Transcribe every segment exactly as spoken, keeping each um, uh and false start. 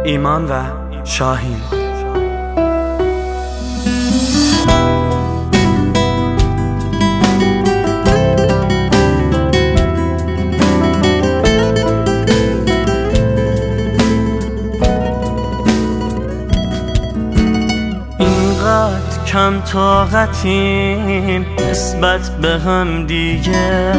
ایمان و شاهین. اینقدر کم طاقتیم نسبت به هم دیگه،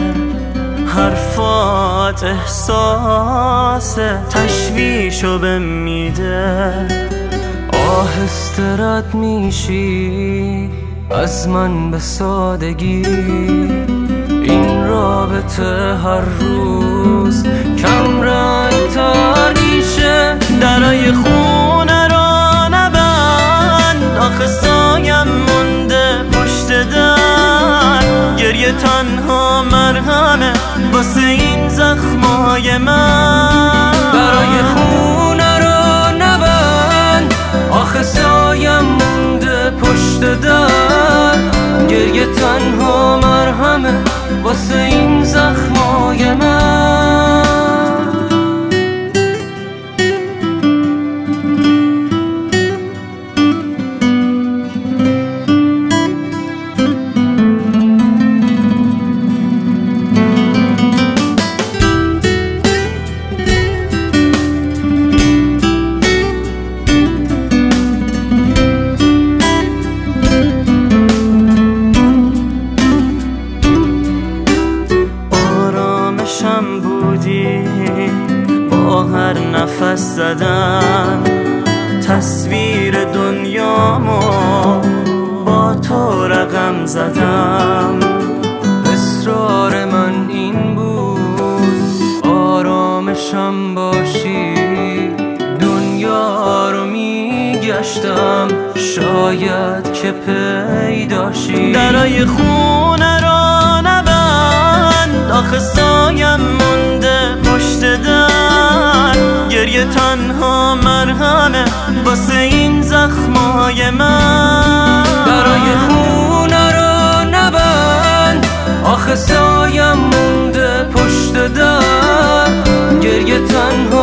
حرفات احساس تشویشو بهم میده. آهسته رد میشی از من به سادگی، این رابطه هر روز کم رنگ‌تر میشه. درای خونه را نبند، آخه سایم مونده پشت در. گریه تنها مرهمه واسه این زخمای من. برای خونه رو نبند، آخه سایم مونده پشت در. گریه تنها مرهمه واسه این زخمای من. بودی با هر نفس زدن، تصویر دنیامو با تو رقم زدم. اصرار من این بود آرامشم باشی، دنیا رو میگشتم شاید که پیداشی. درای خونه را نبند، آخه سایم مونده پشت در. گریه تنها مرهمه واسه این زخمای من. برای خونه رو نبند، آخه سایم مونده پشت در. گریه تنها